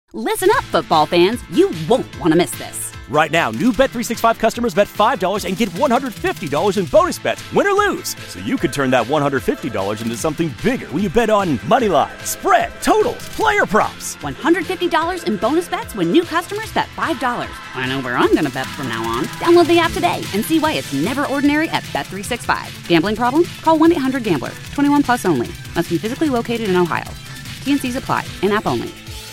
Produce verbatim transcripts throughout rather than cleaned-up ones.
Listen up, football fans. You won't want to miss this. Right now, new Bet three sixty-five customers bet five dollars and get one hundred fifty dollars in bonus bets, win or lose. So you could turn that one hundred fifty dollars into something bigger when you bet on money line, spread, totals, player props. one hundred fifty dollars in bonus bets when new customers bet five dollars. I know where I'm going to bet from now on. Download the app today and see why it's never ordinary at Bet three sixty-five. Gambling problem? Call one eight hundred gambler. twenty-one plus only. Must be physically located in Ohio. T N Cs apply. In-app only.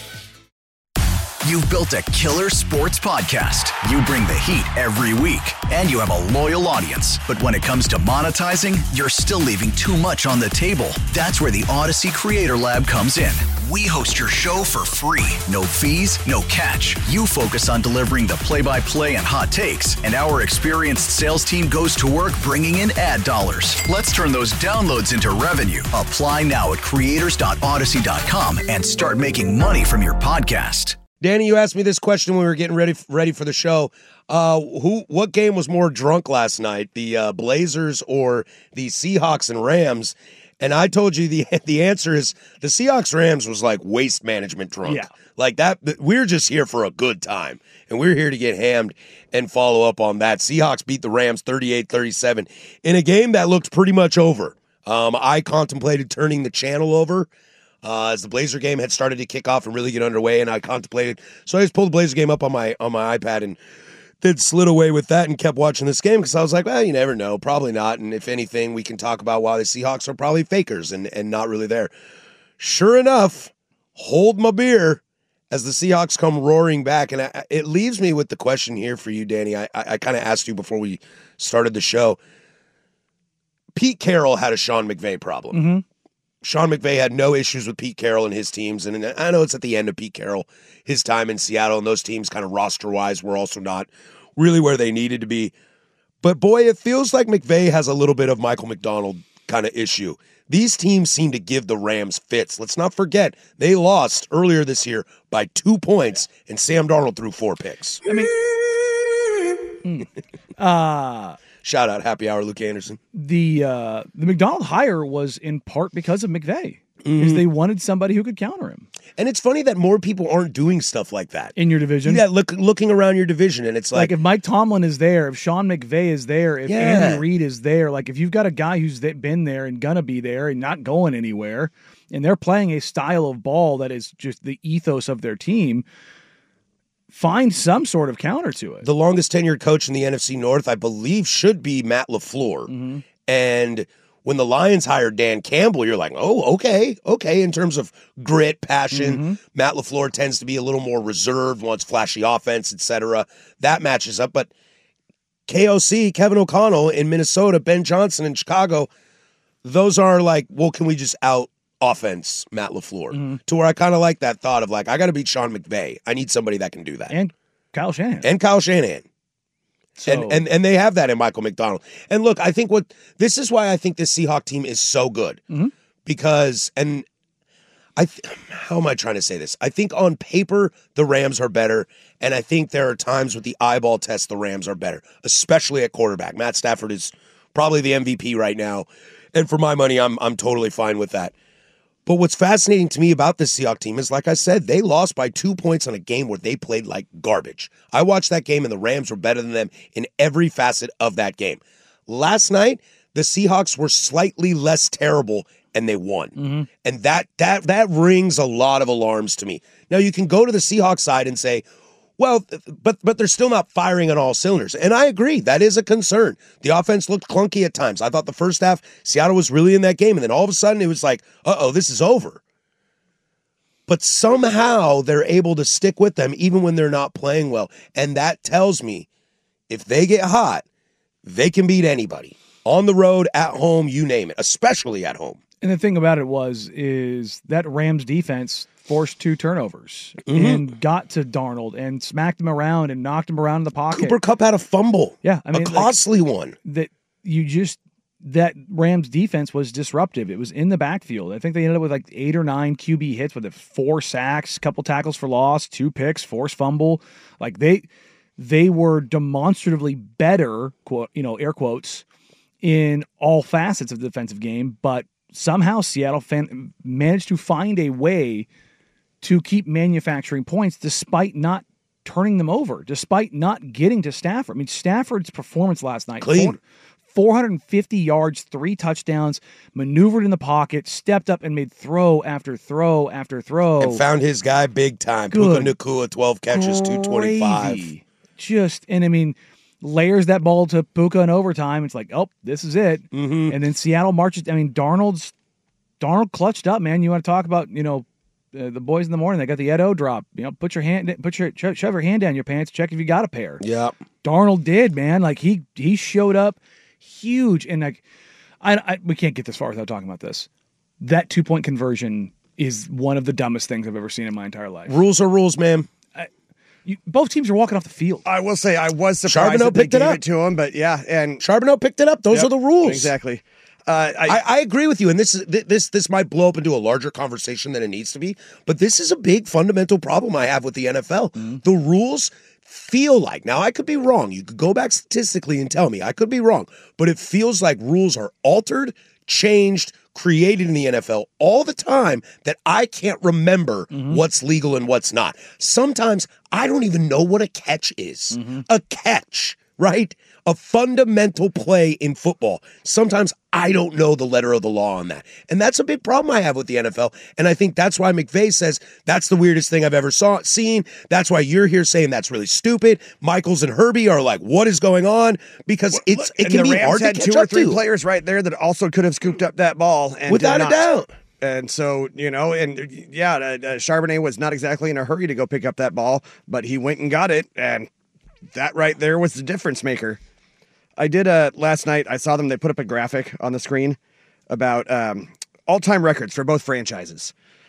You've built a killer sports podcast. You bring the heat every week, and you have a loyal audience. But when it comes to monetizing, you're still leaving too much on the table. That's where the Odyssey Creator Lab comes in. We host your show for free. No fees, no catch. You focus on delivering the play-by-play and hot takes, and our experienced sales team goes to work bringing in ad dollars. Let's turn those downloads into revenue. Apply now at creators dot odyssey dot com and start making money from your podcast. Danny, you asked me this question when we were getting ready ready for the show. Uh, who, what game was more drunk last night, the uh, Blazers or the Seahawks and Rams? And I told you the the answer is the Seahawks Rams was like waste management drunk. Yeah. Like that. We're just here for a good time, and we're here to get hammed and follow up on that. Seahawks beat the Rams thirty-eight thirty-seven in a game that looked pretty much over. Um, I contemplated turning the channel over. Uh, as the Blazer game had started to kick off and really get underway, and I contemplated. So I just pulled the Blazer game up on my on my iPad and then slid away with that and kept watching this game because I was like, well, you never know. Probably not. And if anything, we can talk about why the Seahawks are probably fakers and, and not really there. Sure enough, hold my beer as the Seahawks come roaring back. And I, it leaves me with the question here for you, Danny. I, I, I kind of asked you before we started the show. Pete Carroll had a Sean McVay problem. Mm-hmm. Sean McVay had no issues with Pete Carroll and his teams, and I know it's at the end of Pete Carroll, his time in Seattle, and those teams kind of roster-wise were also not really where they needed to be. But boy, it feels like McVay has a little bit of Michael McDonald kind of issue. These teams seem to give the Rams fits. Let's not forget, they lost earlier this year by two points, and Sam Darnold threw four picks. I mean, uh, shout out Happy Hour, Luke Anderson. The uh, the McDonald hire was in part because of McVay, because mm-hmm. they wanted somebody who could counter him. And it's funny that more people aren't doing stuff like that in your division. Yeah, look, looking around your division, and it's like, like if Mike Tomlin is there, if Sean McVay is there, if yeah. Andy Reid is there, like if you've got a guy who's been there and gonna be there and not going anywhere, and they're playing a style of ball that is just the ethos of their team. Find some sort of counter to it. The longest tenured coach in the N F C North, I believe, should be Matt LaFleur. Mm-hmm. And when the Lions hired Dan Campbell, you're like, oh, okay, okay. In terms of grit, passion, mm-hmm. Matt LaFleur tends to be a little more reserved, wants flashy offense, et cetera. That matches up. But K O C, Kevin O'Connell in Minnesota, Ben Johnson in Chicago, those are like, well, can we just out offense Matt LaFleur mm-hmm. to where I kind of like that thought of like, I got to beat Sean McVay. I need somebody that can do that. And Kyle Shanahan. And Kyle Shanahan. So. And, and and they have that in Michael McDonald. And look, I think what this is why I think this Seahawks team is so good mm-hmm. because, and I, th- how am I trying to say this? I think on paper, the Rams are better. And I think there are times with the eyeball test, the Rams are better, especially at quarterback. Matt Stafford is probably the M V P right now. And for my money, I'm I'm totally fine with that. But what's fascinating to me about this Seahawks team is, like I said, they lost by two points on a game where they played like garbage. I watched that game, and the Rams were better than them in every facet of that game. Last night, the Seahawks were slightly less terrible, and they won. Mm-hmm. And that that that rings a lot of alarms to me. Now, you can go to the Seahawks side and say, well, but but they're still not firing on all cylinders. And I agree. That is a concern. The offense looked clunky at times. I thought the first half, Seattle was really in that game. And then all of a sudden, it was like, uh-oh, this is over. But somehow they're able to stick with them even when they're not playing well. And that tells me if they get hot, they can beat anybody. On the road, at home, you name it, especially at home. And the thing about it was, is that Rams defense forced two turnovers mm-hmm. and got to Darnold and smacked him around and knocked him around in the pocket. Cooper Kupp had a fumble. Yeah, I mean, a costly like, one. That you just that Rams defense was disruptive. It was in the backfield. I think they ended up with like eight or nine Q B hits with it, four sacks, couple tackles for loss, two picks, forced fumble. Like they they were demonstratively better, quote, you know, air quotes, in all facets of the defensive game, but somehow Seattle fan- managed to find a way to keep manufacturing points despite not turning them over, despite not getting to Stafford. I mean, Stafford's performance last night, clean. four hundred fifty yards, three touchdowns, maneuvered in the pocket, stepped up and made throw after throw after throw. And found his guy big time. Good. Puka Nacua, twelve catches, two twenty-five. Gravy. Just, and I mean, layers that ball to Puka in overtime. It's like, oh, this is it. Mm-hmm. And then Seattle marches. I mean, Darnold's, Darnold clutched up, man. You want to talk about, you know, uh, the boys in the morning, they got the Ed O drop. You know, put your hand, put your, shove your hand down your pants, check if you got a pair. Yeah. Darnold did, man. Like, he, he showed up huge. And like, I, I, we can't get this far without talking about this. That two point conversion is one of the dumbest things I've ever seen in my entire life. Rules are rules, man. You, both teams are walking off the field. I will say I was surprised Charbonneau that they picked it gave up. it to him, but yeah, and Charbonneau picked it up. Those Yep, are the rules. exactly. Uh, I, I, I agree with you, and this is th- this this might blow up into a larger conversation than it needs to be. But this is a big fundamental problem I have with the N F L. Mm-hmm. The rules feel like, now I could be wrong. You could go back statistically and tell me I could be wrong, but it feels like rules are altered, changed, created in the N F L all the time that I can't remember Mm-hmm. what's legal and what's not. Sometimes I don't even know what a catch is. Mm-hmm. A catch, right? A fundamental play in football. Sometimes I don't know the letter of the law on that. And that's a big problem I have with the N F L. And I think that's why McVay says that's the weirdest thing I've ever saw seen. That's why you're here saying that's really stupid. Michaels and Herbie are like, what is going on? Because it's it and can the be Rams hard to had catch two or up three to. players right there that also could have scooped up that ball, and Without did a not. doubt. And so, you know, and yeah, uh, uh, Charbonnet was not exactly in a hurry to go pick up that ball, but he went and got it, and that right there was the difference maker. I did uh, last night. I saw them. They put up a graphic on the screen about um, all-time records for both franchises.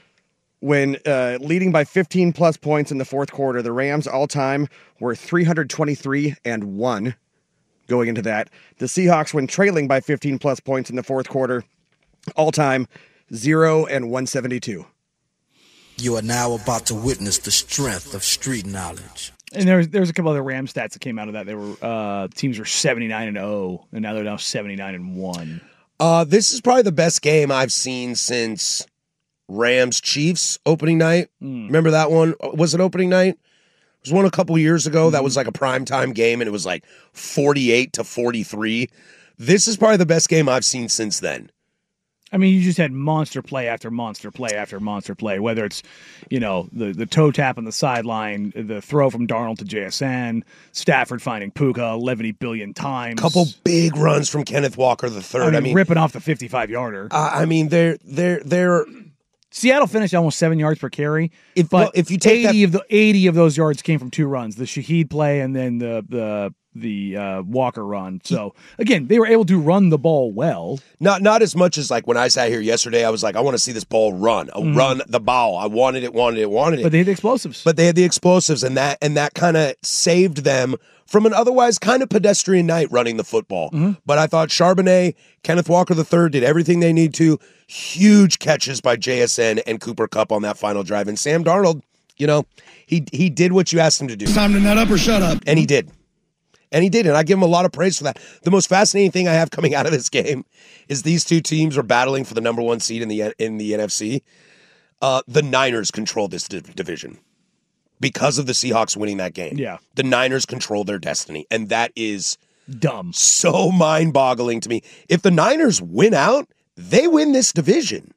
When uh, leading by fifteen plus points in the fourth quarter, the Rams all-time were three hundred twenty-three and one going into that. The Seahawks, when trailing by fifteen plus points in the fourth quarter, all-time zero and one seventy-two. You are now about to witness the strength of street knowledge. And there's there's a couple other Ram stats that came out of that. They were uh, teams were seventy-nine and oh, and now they're now seventy-nine and one. Uh, this is probably the best game I've seen since Rams Chiefs opening night. Mm. Remember that one? Was it opening night? It was one a couple years ago. Mm. That was like a primetime game, and it was like forty-eight to forty-three. This is probably the best game I've seen since then. I mean, you just had monster play after monster play after monster play, whether it's, you know, the, the toe tap on the sideline, the throw from Darnold to J S N, Stafford finding Puka eleven billion times. Couple big runs from Kenneth Walker the third. I mean, I mean ripping off the fifty-five-yarder. Uh, I mean, they're they're they're Seattle finished almost seven yards per carry. If but well, if you take eighty that, of the eighty of those yards came from two runs, the Shaheed play and then the the the uh, Walker run. So again, they were able to run the ball well. Not not as much as like when I sat here yesterday. I was like, I want to see this ball run, mm-hmm. run the ball. I wanted it, wanted it, wanted it. But they had the explosives. But they had the explosives, and that and that kind of saved them from an otherwise kind of pedestrian night running the football. Mm-hmm. But I thought Charbonnet, Kenneth Walker the third did everything they need to. Huge catches by J S N and Cooper Kupp on that final drive. And Sam Darnold, you know, he he did what you asked him to do. It's time to nut up or shut up. And he did. And he did, and I give him a lot of praise for that. The most fascinating thing I have coming out of this game is these two teams are battling for the number one seed in the in the N F C. Uh, the Niners control this div- division because of the Seahawks winning that game. Yeah. The Niners control their destiny, and that is dumb. So mind-boggling to me. If the Niners win out, they win this division.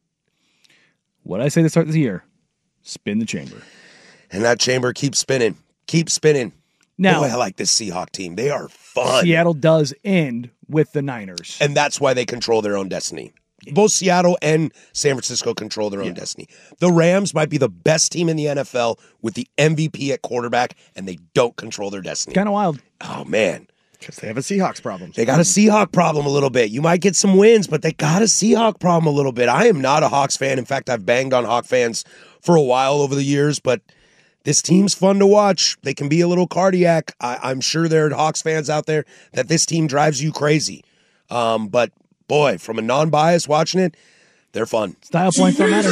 What I say to start this year, spin the chamber. And that chamber keeps spinning, keeps spinning. Now, Boy, I like this Seahawk team. They are fun. Seattle does end with the Niners. And that's why they control their own destiny. Both Seattle and San Francisco control their own yeah. destiny. The Rams might be the best team in the N F L with the M V P at quarterback, and they don't control their destiny. Kind of wild. Oh, man. Because they have a Seahawks problem. They got a Seahawk problem a little bit. You might get some wins, but they got a Seahawk problem a little bit. I am not a Hawks fan. In fact, I've banged on Hawk fans for a while over the years, but this team's fun to watch. They can be a little cardiac. I, I'm sure there are Hawks fans out there that this team drives you crazy. Um, but, boy, from a non-bias watching it, they're fun. Style points don't matter.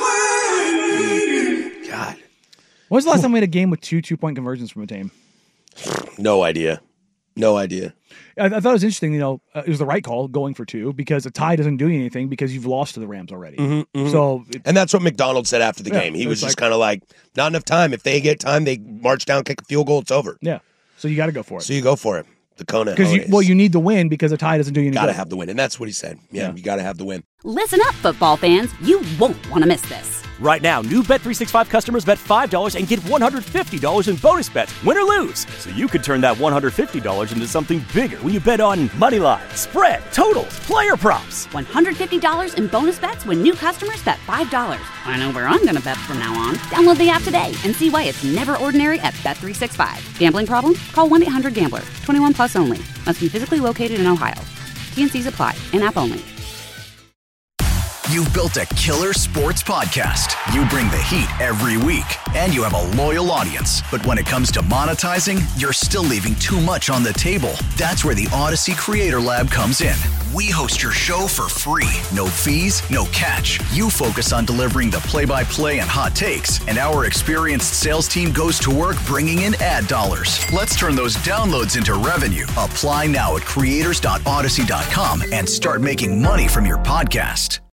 God. When was the last time we had a game with two two-point conversions from a team? No idea. No idea. I, I thought it was interesting. You know, uh, it was the right call going for two because a tie doesn't do anything because you've lost to the Rams already. Mm-hmm, mm-hmm. So, it, and that's what McDonald said after the yeah, game. He was just like, kind of like, not enough time. If they get time, they march down, kick a field goal. It's over. Yeah. So you got to go for it. So you go for it. The Kona. Because you, well, you need the win because a tie doesn't do you any Got to good. have the win, and that's what he said. Yeah, Yeah. you got to have the win. Listen up, football fans. You won't want to miss this. Right now, new Bet three sixty-five customers bet five dollars and get one hundred fifty dollars in bonus bets, win or lose. So you could turn that one hundred fifty dollars into something bigger when you bet on money line, spread, totals, player props. one hundred fifty dollars in bonus bets when new customers bet five dollars. I know where I'm going to bet from now on. Download the app today and see why it's never ordinary at Bet three sixty-five. Gambling problem? Call one eight hundred gambler. twenty-one plus only. Must be physically located in Ohio. T N Cs apply. In-app only. You've built a killer sports podcast. You bring the heat every week, and you have a loyal audience. But when it comes to monetizing, you're still leaving too much on the table. That's where the Odyssey Creator Lab comes in. We host your show for free. No fees, no catch. You focus on delivering the play-by-play and hot takes, and our experienced sales team goes to work bringing in ad dollars. Let's turn those downloads into revenue. Apply now at creators dot odyssey dot com and start making money from your podcast.